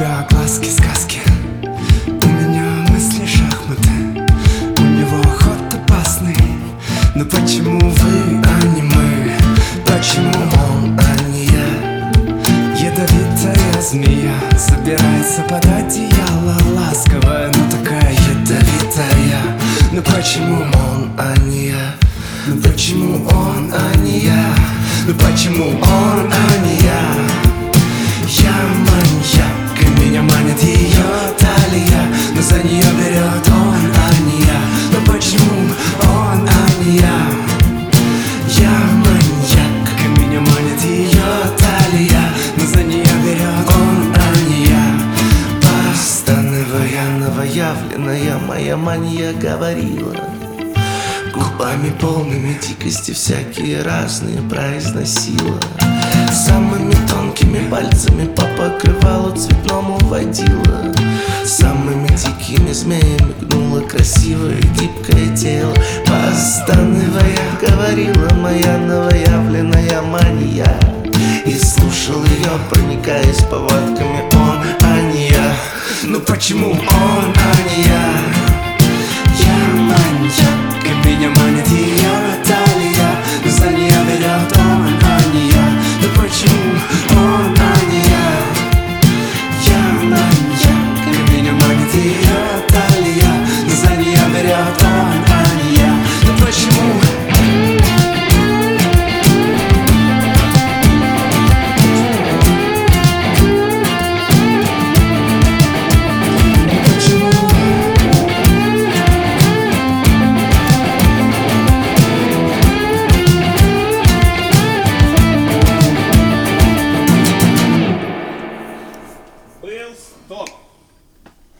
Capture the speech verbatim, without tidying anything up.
тебя глазки сказки, у меня мысли шахматы, у него ход опасный. Но почему вы, а не мы? Почему он, а не я? Ядовитая змея забирается под одеяло, ласковая, но такая ядовитая. Но почему он, а не я? Ну почему он, а не я? Ну почему он, а не я? Я маньяк, и меня манит ее талия, но за нее берет он, а не я. Но почему он, а не я? Я маньяк, и меня манит ее талия, но за нее берет он, а не я. Постановая новоявленная моя мания говорила, губами полными дикости всякие разные произносила. Самыми тонкими пальцами по покрывалу цветному водила. Самыми дикими змеями гнула красивое гибкое тело. Постановая говорила моя новоявленная мания, и слушал ее, проникаясь повадками он, а не я. Ну почему он, а не я? Я маньяк, и меня манит ее